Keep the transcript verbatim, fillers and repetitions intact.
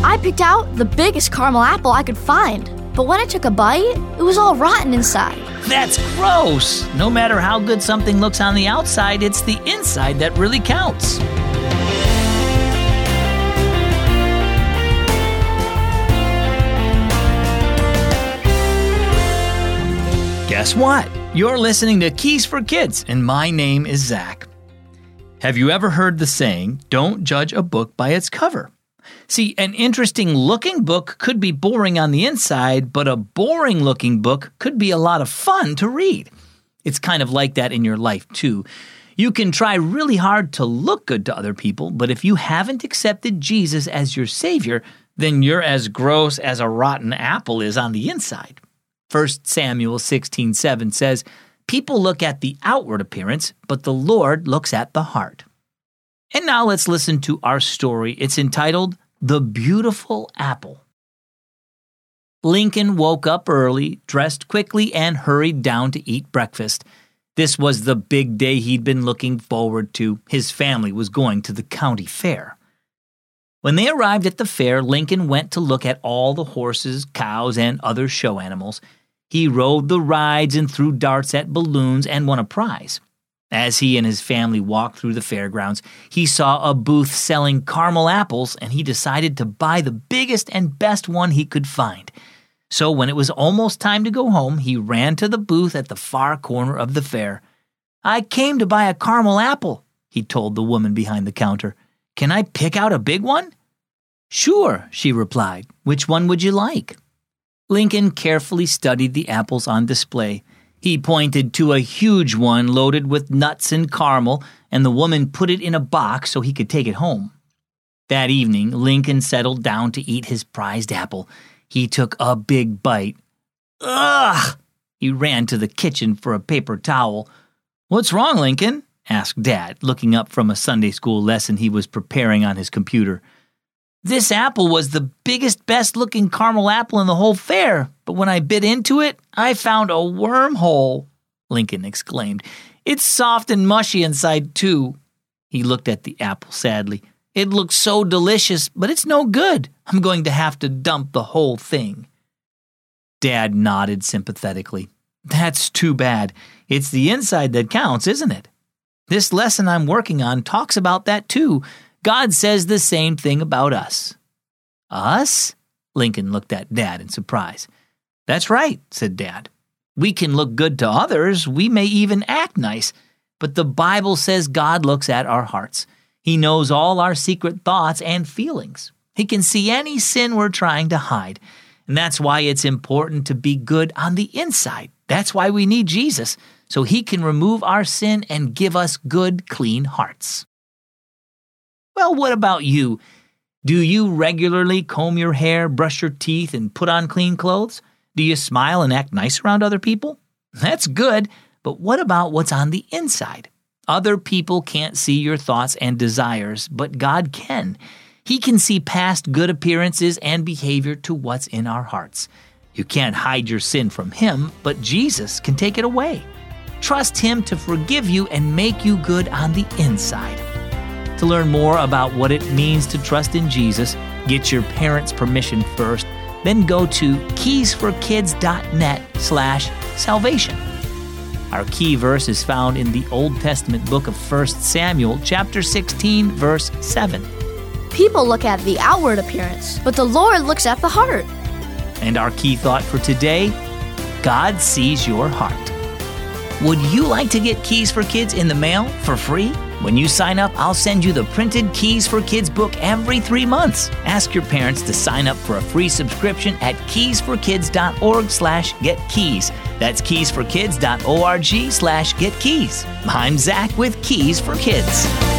I picked out the biggest caramel apple I could find, but when I took a bite, it was all rotten inside. That's gross! No matter how good something looks on the outside, it's the inside that really counts. Guess what? You're listening to Keys for Kids, and my name is Zach. Have you ever heard the saying, don't judge a book by its cover? See, an interesting-looking book could be boring on the inside, but a boring-looking book could be a lot of fun to read. It's kind of like that in your life, too. You can try really hard to look good to other people, but if you haven't accepted Jesus as your Savior, then you're as gross as a rotten apple is on the inside. First Samuel sixteen seven says, people look at the outward appearance, but the Lord looks at the heart. And now let's listen to our story. It's entitled, The Beautiful Apple. Lincoln woke up early, dressed quickly, and hurried down to eat breakfast. This was the big day he'd been looking forward to. His family was going to the county fair. When they arrived at the fair, Lincoln went to look at all the horses, cows, and other show animals. He rode the rides and threw darts at balloons and won a prize. As he and his family walked through the fairgrounds, he saw a booth selling caramel apples, and he decided to buy the biggest and best one he could find. So when it was almost time to go home, he ran to the booth at the far corner of the fair. I came to buy a caramel apple, he told the woman behind the counter. Can I pick out a big one? Sure, she replied. Which one would you like? Lincoln carefully studied the apples on display. He pointed to a huge one loaded with nuts and caramel, and the woman put it in a box so he could take it home. That evening, Lincoln settled down to eat his prized apple. He took a big bite. Ugh! He ran to the kitchen for a paper towel. What's wrong, Lincoln? Asked Dad, looking up from a Sunday school lesson he was preparing on his computer. This apple was the biggest, best-looking caramel apple in the whole fair, but when I bit into it, I found a wormhole, Lincoln exclaimed. It's soft and mushy inside, too. He looked at the apple sadly. It looks so delicious, but it's no good. I'm going to have to dump the whole thing. Dad nodded sympathetically. That's too bad. It's the inside that counts, isn't it? This lesson I'm working on talks about that, too. God says the same thing about us. Us? Lincoln looked at Dad in surprise. That's right, said Dad. We can look good to others. We may even act nice. But the Bible says God looks at our hearts. He knows all our secret thoughts and feelings. He can see any sin we're trying to hide. And that's why it's important to be good on the inside. That's why we need Jesus, so he can remove our sin and give us good, clean hearts. Well, what about you? Do you regularly comb your hair, brush your teeth, and put on clean clothes? Do you smile and act nice around other people? That's good, but what about what's on the inside? Other people can't see your thoughts and desires, but God can. He can see past good appearances and behavior to what's in our hearts. You can't hide your sin from him, but Jesus can take it away. Trust him to forgive you and make you good on the inside. To learn more about what it means to trust in Jesus, get your parents' permission first, then go to keysforkids.net slash salvation. Our key verse is found in the Old Testament book of First Samuel, chapter sixteen, verse seven. People look at the outward appearance, but the Lord looks at the heart. And our key thought for today, God sees your heart. Would you like to get Keys for Kids in the mail for free? When you sign up, I'll send you the printed Keys for Kids book every three months. Ask your parents to sign up for a free subscription at keysforkids.org slash getkeys. That's keysforkids.org slash getkeys. I'm Zach with Keys for Kids.